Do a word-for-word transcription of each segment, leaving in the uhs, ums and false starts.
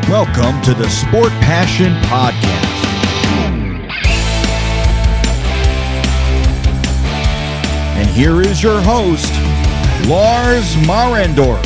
Welcome to the Sport Passion Podcast. And here is your host, Lars Marendorf.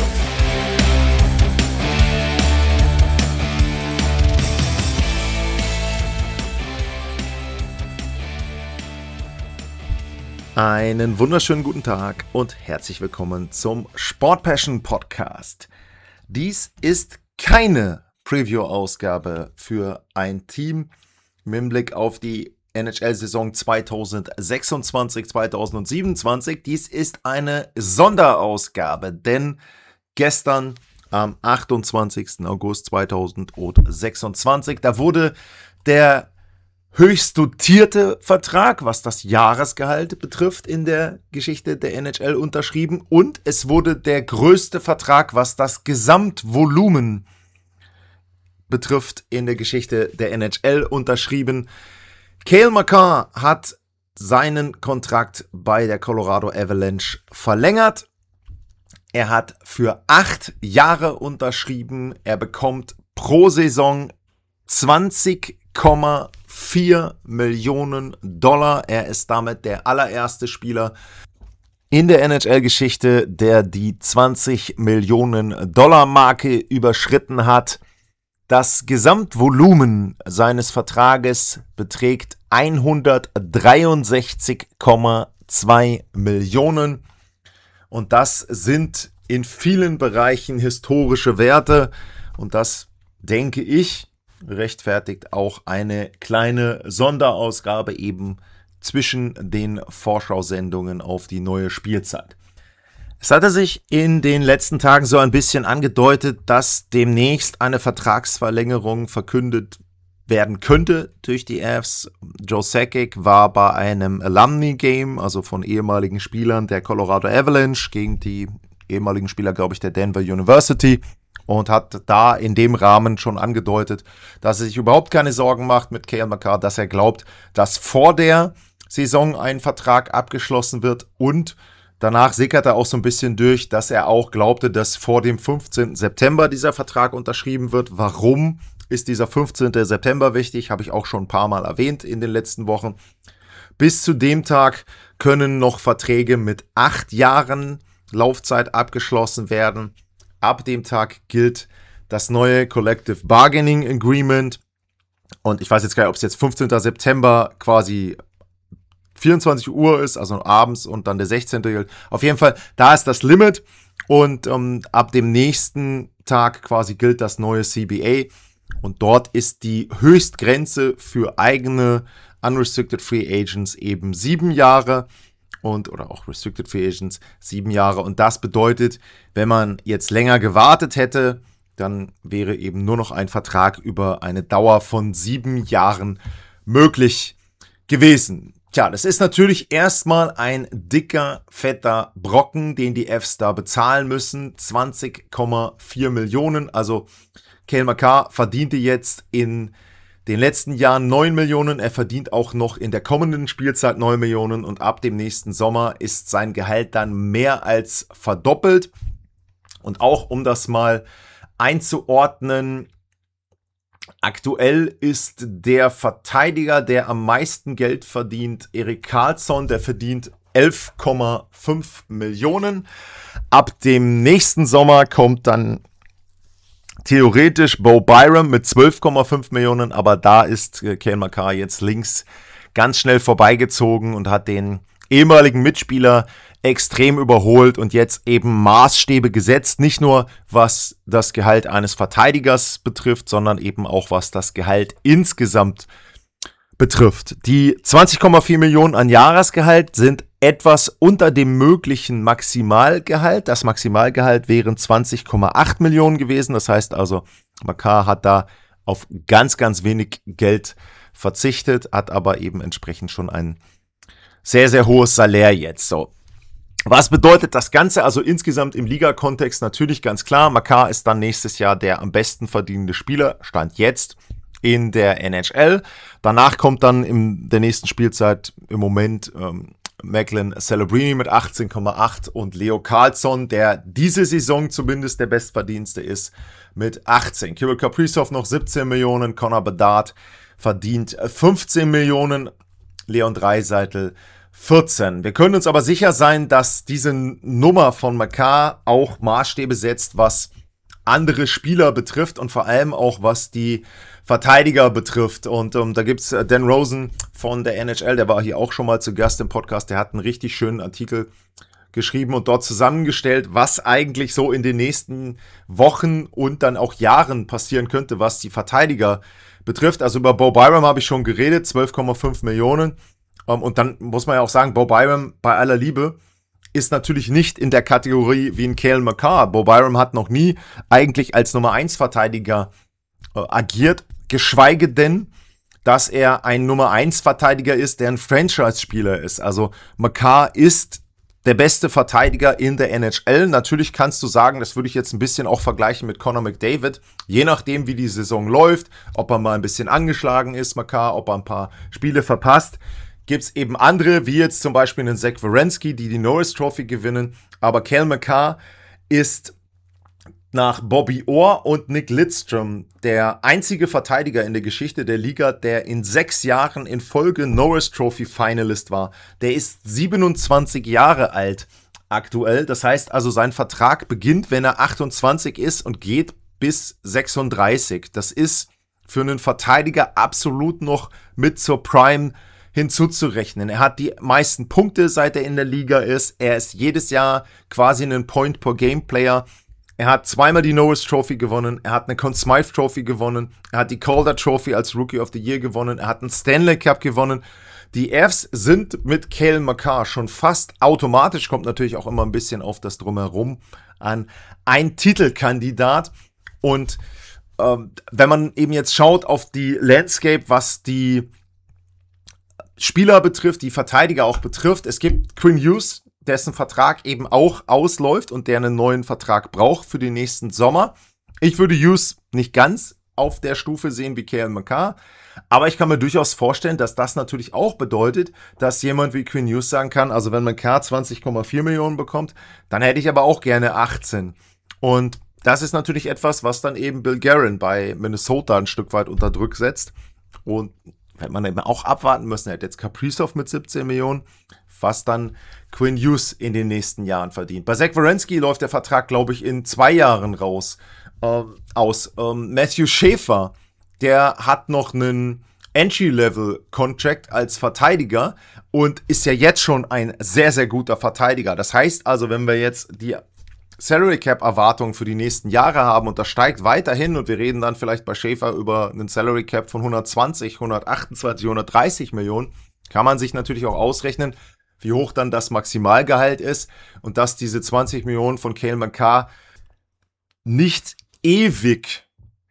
Einen wunderschönen guten Tag und herzlich willkommen zum Sport Passion Podcast. Dies ist keine Preview-Ausgabe für ein Team mit Blick auf die N H L-Saison zweitausendsechsundzwanzig zweitausendsiebenundzwanzig. Dies ist eine Sonderausgabe, denn gestern am achtundzwanzigsten August zweitausendsechsundzwanzig, da wurde der höchst dotierte Vertrag, was das Jahresgehalt betrifft, in der Geschichte der N H L unterschrieben, und es wurde der größte Vertrag, was das Gesamtvolumen betrifft, in der Geschichte der N H L unterschrieben. Cale Makar hat seinen Kontrakt bei der Colorado Avalanche verlängert. Er hat für acht Jahre unterschrieben. Er bekommt pro Saison zwanzig Komma vier Millionen Dollar. Er ist damit der allererste Spieler in der N H L-Geschichte, der die zwanzig Millionen Dollar Marke überschritten hat. Das Gesamtvolumen seines Vertrages beträgt hundertdreiundsechzig Komma zwei Millionen. Und das sind in vielen Bereichen historische Werte. Und das, denke ich, rechtfertigt auch eine kleine Sonderausgabe eben zwischen den Vorschau-Sendungen auf die neue Spielzeit. Es hatte sich in den letzten Tagen so ein bisschen angedeutet, dass demnächst eine Vertragsverlängerung verkündet werden könnte durch die Avs. Joe Sakic war bei einem Alumni-Game, also von ehemaligen Spielern der Colorado Avalanche gegen die ehemaligen Spieler, glaube ich, der Denver University, und hat da in dem Rahmen schon angedeutet, dass er sich überhaupt keine Sorgen macht mit Cale Makar, dass er glaubt, dass vor der Saison ein Vertrag abgeschlossen wird, und danach sickerte auch so ein bisschen durch, dass er auch glaubte, dass vor dem fünfzehnten September dieser Vertrag unterschrieben wird. Warum ist dieser fünfzehnte September wichtig? Habe ich auch schon ein paar Mal erwähnt in den letzten Wochen. Bis zu dem Tag können noch Verträge mit acht Jahren Laufzeit abgeschlossen werden. Ab dem Tag gilt das neue Collective Bargaining Agreement. Und ich weiß jetzt gar nicht, ob es jetzt fünfzehnten September quasi vierundzwanzig Uhr ist, also abends, und dann der sechzehnte gilt. Auf jeden Fall, da ist das Limit. Und ähm, ab dem nächsten Tag quasi gilt das neue C B A. Und dort ist die Höchstgrenze für eigene Unrestricted Free Agents eben sieben Jahre. Und, oder auch Restricted Free Agents, sieben Jahre. Und das bedeutet, wenn man jetzt länger gewartet hätte, dann wäre eben nur noch ein Vertrag über eine Dauer von sieben Jahren möglich gewesen. Tja, das ist natürlich erstmal ein dicker, fetter Brocken, den die Avs da bezahlen müssen. zwanzig Komma vier Millionen. Also Cale Makar verdiente jetzt in den letzten Jahren neun Millionen, er verdient auch noch in der kommenden Spielzeit neun Millionen, und ab dem nächsten Sommer ist sein Gehalt dann mehr als verdoppelt. Und auch um das mal einzuordnen, aktuell ist der Verteidiger, der am meisten Geld verdient, Erik Karlsson, der verdient elf Komma fünf Millionen. Ab dem nächsten Sommer kommt dann theoretisch Bo Byram mit zwölf Komma fünf Millionen, aber da ist äh, Cale Makar jetzt links ganz schnell vorbeigezogen und hat den ehemaligen Mitspieler extrem überholt und jetzt eben Maßstäbe gesetzt, nicht nur was das Gehalt eines Verteidigers betrifft, sondern eben auch was das Gehalt insgesamt betrifft. Die zwanzig Komma vier Millionen an Jahresgehalt sind etwas unter dem möglichen Maximalgehalt. Das Maximalgehalt wären zwanzig Komma acht Millionen gewesen. Das heißt also, Makar hat da auf ganz, ganz wenig Geld verzichtet, hat aber eben entsprechend schon ein sehr, sehr hohes Salär jetzt. So. Was bedeutet das Ganze also insgesamt im Liga-Kontext? Natürlich ganz klar, Makar ist dann nächstes Jahr der am besten verdienende Spieler, Stand jetzt, in der N H L. Danach kommt dann in der nächsten Spielzeit im Moment ähm, Macklin Celebrini mit achtzehn Komma acht und Leo Carlsson, der diese Saison zumindest der Bestverdienste ist, mit achtzehn. Kirill Kaprizov noch siebzehn Millionen, Connor Bedard verdient fünfzehn Millionen, Leon Draisaitl vierzehn. Wir können uns aber sicher sein, dass diese Nummer von Makar auch Maßstäbe setzt, was andere Spieler betrifft und vor allem auch was die Verteidiger betrifft. Und um, da gibt's äh, Dan Rosen von der N H L, der war hier auch schon mal zu Gast im Podcast, der hat einen richtig schönen Artikel geschrieben und dort zusammengestellt, was eigentlich so in den nächsten Wochen und dann auch Jahren passieren könnte, was die Verteidiger betrifft. Also über Bo Byram habe ich schon geredet, zwölf Komma fünf Millionen. Um, und dann muss man ja auch sagen, Bo Byram, bei aller Liebe, ist natürlich nicht in der Kategorie wie ein Cale Makar. Bo Byram hat noch nie eigentlich als Nummer eins Verteidiger äh, agiert, geschweige denn, dass er ein Nummer eins Verteidiger ist, der ein Franchise-Spieler ist. Also Makar ist der beste Verteidiger in der N H L. Natürlich kannst du sagen, das würde ich jetzt ein bisschen auch vergleichen mit Connor McDavid, je nachdem, wie die Saison läuft, ob er mal ein bisschen angeschlagen ist, Makar, ob er ein paar Spiele verpasst, gibt es eben andere, wie jetzt zum Beispiel einen Zach Werenski, die die Norris Trophy gewinnen. Aber Cale Makar ist nach Bobby Orr und Nick Lidstrom der einzige Verteidiger in der Geschichte der Liga, der in sechs Jahren in Folge Norris Trophy Finalist war. Der ist siebenundzwanzig Jahre alt aktuell. Das heißt also, sein Vertrag beginnt, wenn er achtundzwanzig ist und geht bis sechsunddreißig. Das ist für einen Verteidiger absolut noch mit zur Prime hinzuzurechnen. Er hat die meisten Punkte, seit er in der Liga ist. Er ist jedes Jahr quasi ein Point-per-Game-Player. Er hat zweimal die Norris Trophy gewonnen. Er hat eine Conn Smythe Trophy gewonnen. Er hat die Calder Trophy als Rookie of the Year gewonnen. Er hat einen Stanley Cup gewonnen. Die Avs sind mit Cale Makar schon fast automatisch, kommt natürlich auch immer ein bisschen auf das Drumherum an, ein Titelkandidat. Und ähm, wenn man eben jetzt schaut auf die Landscape, was die Spieler betrifft, die Verteidiger auch betrifft, es gibt Quinn Hughes, dessen Vertrag eben auch ausläuft und der einen neuen Vertrag braucht für den nächsten Sommer. Ich würde Hughes nicht ganz auf der Stufe sehen wie Cale Makar, aber ich kann mir durchaus vorstellen, dass das natürlich auch bedeutet, dass jemand wie Quinn Hughes sagen kann, also wenn Makar zwanzig Komma vier Millionen bekommt, dann hätte ich aber auch gerne achtzehn. Und das ist natürlich etwas, was dann eben Bill Guerin bei Minnesota ein Stück weit unter Druck setzt. Und hätte man eben auch abwarten müssen, er hat jetzt Kaprizov mit siebzehn Millionen, was dann Quinn Hughes in den nächsten Jahren verdient. Bei Zach Werenski läuft der Vertrag, glaube ich, in zwei Jahren raus, äh, aus. Ähm, Matthew Schaefer, der hat noch einen Entry-Level-Contract als Verteidiger und ist ja jetzt schon ein sehr, sehr guter Verteidiger. Das heißt also, wenn wir jetzt die Salary Cap Erwartungen für die nächsten Jahre haben und das steigt weiterhin und wir reden dann vielleicht bei Schaefer über einen Salary Cap von hundertzwanzig, hundertachtundzwanzig, hundertdreißig Millionen, kann man sich natürlich auch ausrechnen, wie hoch dann das Maximalgehalt ist und dass diese zwanzig Millionen von Cale Makar nicht ewig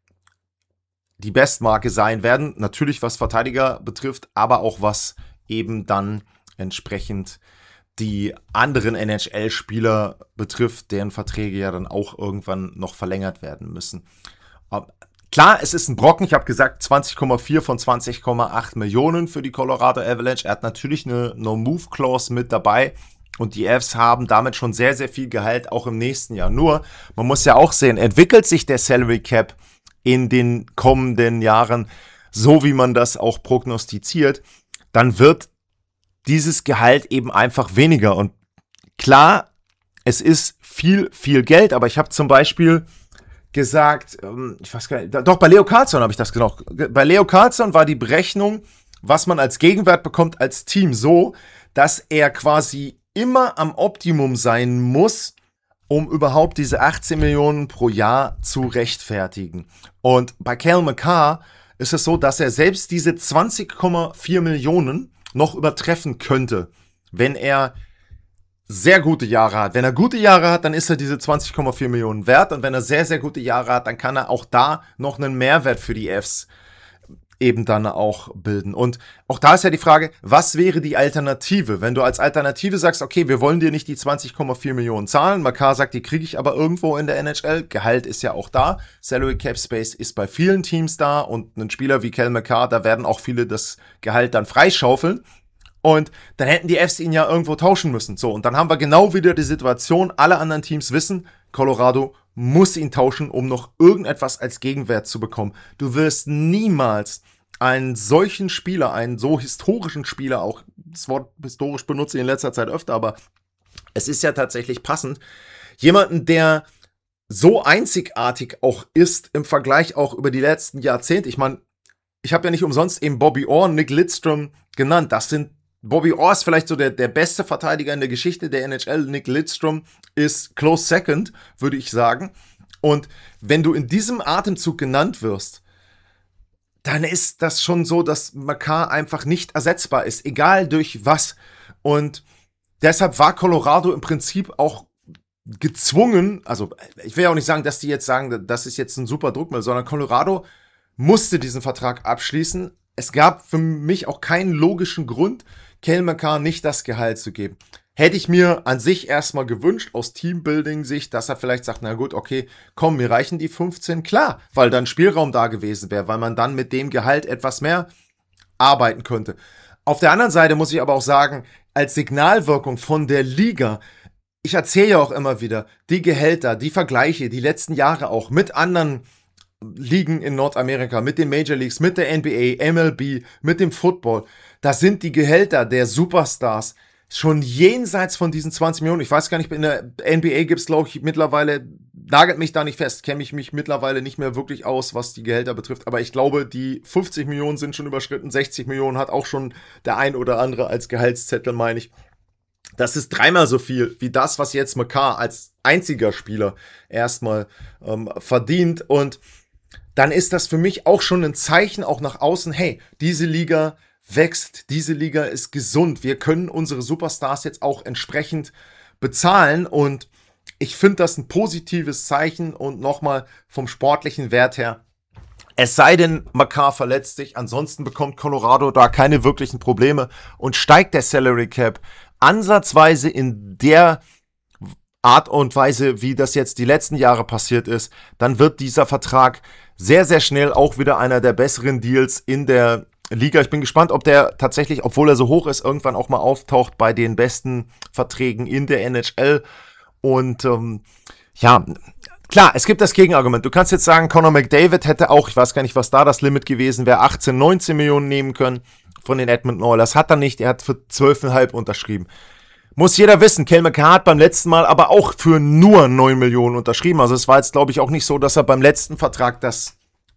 die Bestmarke sein werden. Natürlich was Verteidiger betrifft, aber auch was eben dann entsprechend die anderen N H L-Spieler betrifft, deren Verträge ja dann auch irgendwann noch verlängert werden müssen. Klar, es ist ein Brocken. Ich habe gesagt, zwanzig Komma vier von zwanzig Komma acht Millionen für die Colorado Avalanche. Er hat natürlich eine No-Move-Clause mit dabei und die Avs haben damit schon sehr, sehr viel Gehalt, auch im nächsten Jahr. Nur, man muss ja auch sehen, entwickelt sich der Salary Cap in den kommenden Jahren so, wie man das auch prognostiziert, dann wird dieses Gehalt eben einfach weniger. Und klar, es ist viel, viel Geld, aber ich habe zum Beispiel gesagt, ich weiß gar nicht, doch bei Leo Carlsson habe ich das gesagt. Bei Leo Carlsson war die Berechnung, was man als Gegenwert bekommt als Team, so, dass er quasi immer am Optimum sein muss, um überhaupt diese achtzehn Millionen pro Jahr zu rechtfertigen. Und bei Cale Makar ist es so, dass er selbst diese zwanzig Komma vier Millionen noch übertreffen könnte, wenn er sehr gute Jahre hat. Wenn er gute Jahre hat, dann ist er diese zwanzig Komma vier Millionen wert. Und wenn er sehr, sehr gute Jahre hat, dann kann er auch da noch einen Mehrwert für die Avs eben dann auch bilden. Und auch da ist ja die Frage, was wäre die Alternative? Wenn du als Alternative sagst, okay, wir wollen dir nicht die zwanzig Komma vier Millionen zahlen, Makar sagt, die kriege ich aber irgendwo in der N H L, Gehalt ist ja auch da, Salary Cap Space ist bei vielen Teams da und ein Spieler wie Cale Makar, da werden auch viele das Gehalt dann freischaufeln. Und dann hätten die Fs ihn ja irgendwo tauschen müssen. So, und dann haben wir genau wieder die Situation, alle anderen Teams wissen, Colorado muss ihn tauschen, um noch irgendetwas als Gegenwert zu bekommen. Du wirst niemals einen solchen Spieler, einen so historischen Spieler, auch das Wort historisch benutze ich in letzter Zeit öfter, aber es ist ja tatsächlich passend, jemanden, der so einzigartig auch ist im Vergleich auch über die letzten Jahrzehnte. Ich meine, ich habe ja nicht umsonst eben Bobby Orr, Nick Lidstrom genannt. Das sind Bobby Orr ist vielleicht so der, der beste Verteidiger in der Geschichte der N H L. Nick Lidstrom ist close second, würde ich sagen. Und wenn du in diesem Atemzug genannt wirst, dann ist das schon so, dass Makar einfach nicht ersetzbar ist, egal durch was. Und deshalb war Colorado im Prinzip auch gezwungen, also ich will ja auch nicht sagen, dass die jetzt sagen, das ist jetzt ein super Druckmittel, sondern Colorado musste diesen Vertrag abschließen. Es gab für mich auch keinen logischen Grund, Cale Makar nicht das Gehalt zu geben. Hätte ich mir an sich erstmal gewünscht, aus Teambuilding-Sicht, dass er vielleicht sagt, na gut, okay, komm, mir reichen die fünfzehn, klar, weil dann Spielraum da gewesen wäre, weil man dann mit dem Gehalt etwas mehr arbeiten könnte. Auf der anderen Seite muss ich aber auch sagen, als Signalwirkung von der Liga, ich erzähle ja auch immer wieder, die Gehälter, die Vergleiche, die letzten Jahre auch mit anderen Ligen in Nordamerika, mit den Major Leagues, mit der N B A, M L B, mit dem Football, da sind die Gehälter der Superstars schon jenseits von diesen zwanzig Millionen. Ich weiß gar nicht, in der N B A gibt es, glaube ich, mittlerweile, nagelt mich da nicht fest, kenne ich mich mittlerweile nicht mehr wirklich aus, was die Gehälter betrifft, aber ich glaube, die fünfzig Millionen sind schon überschritten, sechzig Millionen hat auch schon der ein oder andere als Gehaltszettel, meine ich. Das ist dreimal so viel wie das, was jetzt Makar als einziger Spieler erstmal ähm, verdient. Und dann ist das für mich auch schon ein Zeichen, auch nach außen, hey, diese Liga wächst, diese Liga ist gesund. Wir können unsere Superstars jetzt auch entsprechend bezahlen. Und ich finde das ein positives Zeichen. Und nochmal vom sportlichen Wert her, es sei denn, Makar verletzt sich, ansonsten bekommt Colorado da keine wirklichen Probleme und steigt der Salary Cap ansatzweise in der Art und Weise, wie das jetzt die letzten Jahre passiert ist, dann wird dieser Vertrag sehr, sehr schnell auch wieder einer der besseren Deals in der Liga. Ich bin gespannt, ob der tatsächlich, obwohl er so hoch ist, irgendwann auch mal auftaucht bei den besten Verträgen in der N H L. Und ähm, ja, klar, es gibt das Gegenargument. Du kannst jetzt sagen, Connor McDavid hätte auch, ich weiß gar nicht, was da das Limit gewesen wäre, achtzehn, neunzehn Millionen nehmen können von den Edmonton Oilers. Hat er nicht, er hat für zwölf Komma fünf unterschrieben. Muss jeder wissen, Cale Makar hat beim letzten Mal aber auch für nur neun Millionen unterschrieben. Also es war jetzt, glaube ich, auch nicht so, dass er beim letzten Vertrag das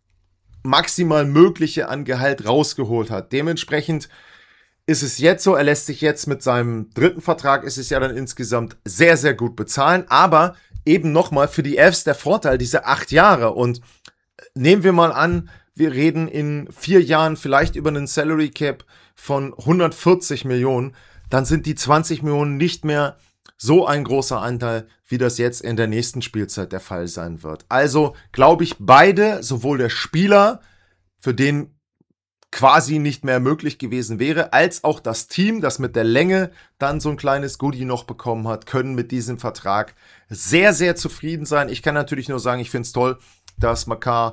maximal Mögliche an Gehalt rausgeholt hat. Dementsprechend ist es jetzt so, er lässt sich jetzt mit seinem dritten Vertrag, ist es ja dann insgesamt sehr, sehr gut bezahlen. Aber eben nochmal für die Fs der Vorteil, diese acht Jahre. Und nehmen wir mal an, wir reden in vier Jahren vielleicht über einen Salary Cap von hundertvierzig Millionen. Dann sind die zwanzig Millionen nicht mehr so ein großer Anteil, wie das jetzt in der nächsten Spielzeit der Fall sein wird. Also glaube ich, beide, sowohl der Spieler, für den quasi nicht mehr möglich gewesen wäre, als auch das Team, das mit der Länge dann so ein kleines Goodie noch bekommen hat, können mit diesem Vertrag sehr, sehr zufrieden sein. Ich kann natürlich nur sagen, ich finde es toll, dass Makar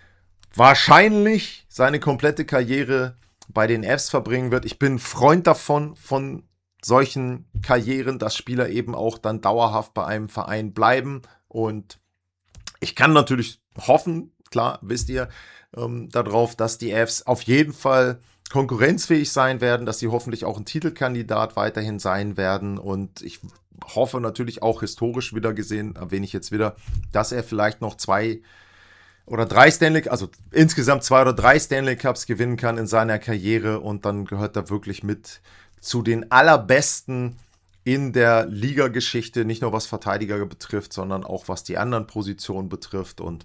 wahrscheinlich seine komplette Karriere bei den Fs verbringen wird. Ich bin Freund davon, von solchen Karrieren, dass Spieler eben auch dann dauerhaft bei einem Verein bleiben. Und ich kann natürlich hoffen, klar, wisst ihr, ähm, darauf, dass die Fs auf jeden Fall konkurrenzfähig sein werden, dass sie hoffentlich auch ein Titelkandidat weiterhin sein werden. Und ich hoffe natürlich auch historisch wieder gesehen, erwähne ich jetzt wieder, dass er vielleicht noch zwei oder drei Stanley, also insgesamt zwei oder drei Stanley Cups gewinnen kann in seiner Karriere und dann gehört er wirklich mit zu den allerbesten in der Liga-Geschichte, nicht nur was Verteidiger betrifft, sondern auch was die anderen Positionen betrifft. Und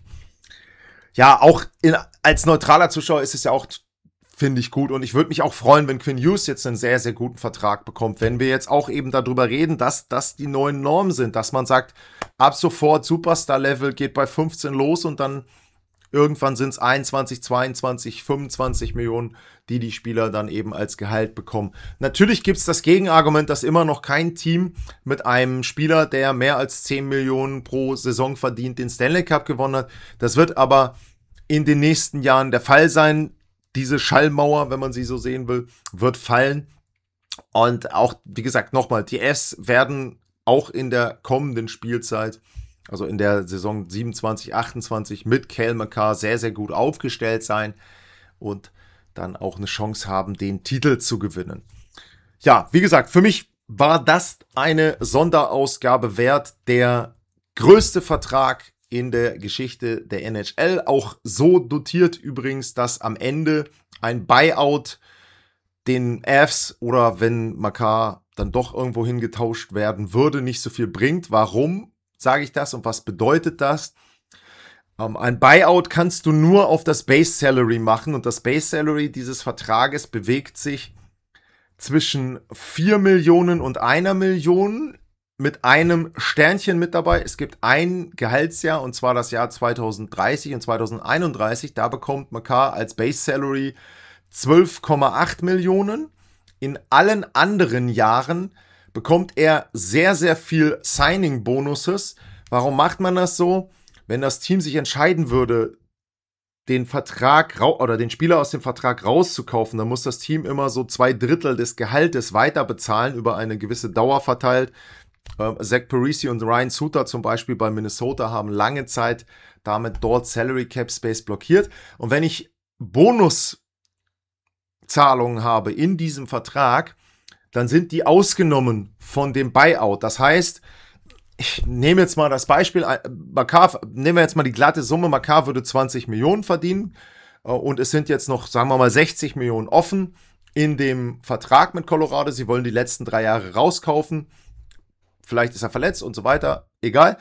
ja, auch in, als neutraler Zuschauer ist es ja auch, finde ich, gut. Und ich würde mich auch freuen, wenn Quinn Hughes jetzt einen sehr, sehr guten Vertrag bekommt. Wenn wir jetzt auch eben darüber reden, dass das die neuen Normen sind, dass man sagt, ab sofort Superstar-Level geht bei fünfzehn los und dann irgendwann sind es einundzwanzig, zweiundzwanzig, fünfundzwanzig Millionen, die die Spieler dann eben als Gehalt bekommen. Natürlich gibt es das Gegenargument, dass immer noch kein Team mit einem Spieler, der mehr als zehn Millionen pro Saison verdient, den Stanley Cup gewonnen hat. Das wird aber in den nächsten Jahren der Fall sein. Diese Schallmauer, wenn man sie so sehen will, wird fallen. Und auch, wie gesagt, nochmal, die Fs werden auch in der kommenden Spielzeit, also in der Saison siebenundzwanzig, achtundzwanzig mit Cale Makar sehr, sehr gut aufgestellt sein und dann auch eine Chance haben, den Titel zu gewinnen. Ja, wie gesagt, für mich war das eine Sonderausgabe wert, der größte Vertrag in der Geschichte der N H L, auch so dotiert übrigens, dass am Ende ein Buyout den Avs oder wenn Makar dann doch irgendwo hingetauscht werden würde, nicht so viel bringt. Warum sage ich das und was bedeutet das? Um, ein Buyout kannst du nur auf das Base Salary machen und das Base Salary dieses Vertrages bewegt sich zwischen vier Millionen und einer Million mit einem Sternchen mit dabei. Es gibt ein Gehaltsjahr und zwar das Jahr zweitausenddreißig und zweitausendeinunddreißig. Da bekommt Makar als Base Salary zwölf Komma acht Millionen. In allen anderen Jahren bekommt er sehr, sehr viel Signing-Bonuses. Warum macht man das so? Wenn das Team sich entscheiden würde, den Vertrag oder den Spieler aus dem Vertrag rauszukaufen, dann muss das Team immer so zwei Drittel des Gehaltes weiter bezahlen, über eine gewisse Dauer verteilt. Ähm, Zach Parise und Ryan Suter zum Beispiel bei Minnesota haben lange Zeit damit dort Salary Cap Space blockiert. Und wenn ich Bonuszahlungen habe in diesem Vertrag, dann sind die ausgenommen von dem Buyout. Das heißt, ich nehme jetzt mal das Beispiel, Makar, nehmen wir jetzt mal die glatte Summe, Makar würde zwanzig Millionen verdienen und es sind jetzt noch, sagen wir mal, sechzig Millionen offen in dem Vertrag mit Colorado. Sie wollen die letzten drei Jahre rauskaufen, vielleicht ist er verletzt und so weiter, egal.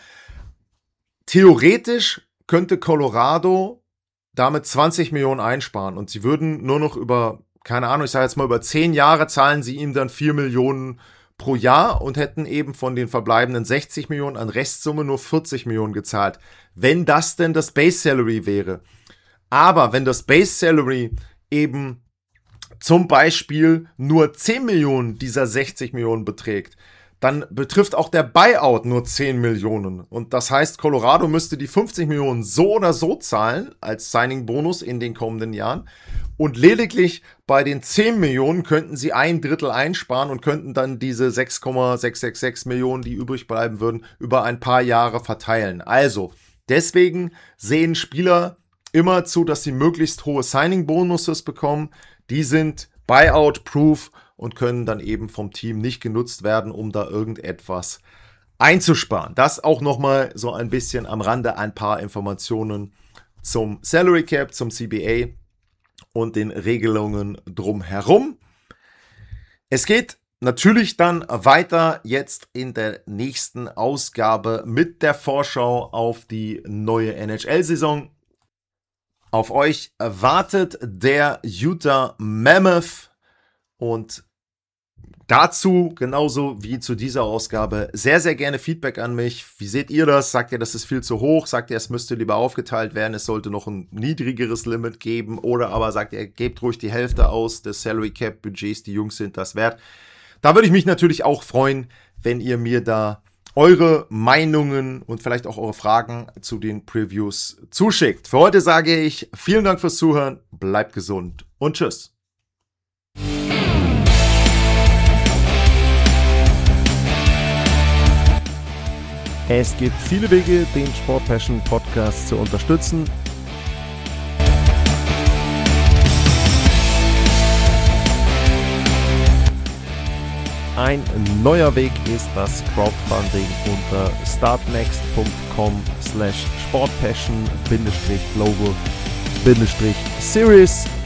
Theoretisch könnte Colorado damit zwanzig Millionen einsparen und sie würden nur noch über, keine Ahnung, ich sage jetzt mal über zehn Jahre zahlen sie ihm dann vier Millionen pro Jahr und hätten eben von den verbleibenden sechzig Millionen an Restsumme nur vierzig Millionen gezahlt. Wenn das denn das Base Salary wäre. Aber wenn das Base Salary eben zum Beispiel nur zehn Millionen dieser sechzig Millionen beträgt, dann betrifft auch der Buyout nur zehn Millionen. Und das heißt, Colorado müsste die fünfzig Millionen so oder so zahlen als Signing-Bonus in den kommenden Jahren. Und lediglich bei den zehn Millionen könnten sie ein Drittel einsparen und könnten dann diese sechs Komma sechs sechs sechs Millionen, die übrig bleiben würden, über ein paar Jahre verteilen. Also, deswegen sehen Spieler immer zu, dass sie möglichst hohe Signing-Bonuses bekommen. Die sind Buyout-proof und können dann eben vom Team nicht genutzt werden, um da irgendetwas einzusparen. Das auch nochmal so ein bisschen am Rande, ein paar Informationen zum Salary Cap, zum C B A und den Regelungen drumherum. Es geht natürlich dann weiter jetzt in der nächsten Ausgabe mit der Vorschau auf die neue N H L-Saison. Auf euch wartet der Utah Mammoth und dazu, genauso wie zu dieser Ausgabe, sehr, sehr gerne Feedback an mich. Wie seht ihr das? Sagt ihr, das ist viel zu hoch? Sagt ihr, es müsste lieber aufgeteilt werden? Es sollte noch ein niedrigeres Limit geben? Oder aber sagt ihr, gebt ruhig die Hälfte aus des Salary Cap Budgets, die Jungs sind das wert? Da würde ich mich natürlich auch freuen, wenn ihr mir da eure Meinungen und vielleicht auch eure Fragen zu den Previews zuschickt. Für heute sage ich vielen Dank fürs Zuhören, bleibt gesund und tschüss. Es gibt viele Wege, den Sport Passion Podcast zu unterstützen. Ein neuer Weg ist das Crowdfunding unter startnext.com slash sportpassion global series.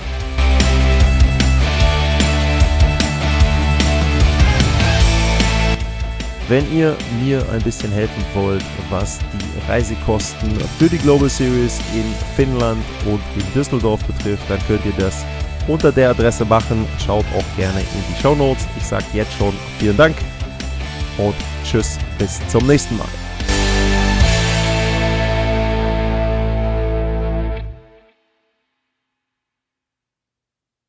Wenn ihr mir ein bisschen helfen wollt, was die Reisekosten für die Global Series in Finnland und in Düsseldorf betrifft, dann könnt ihr das unter der Adresse machen. Schaut auch gerne in die Shownotes. Ich sage jetzt schon vielen Dank und tschüss, bis zum nächsten Mal.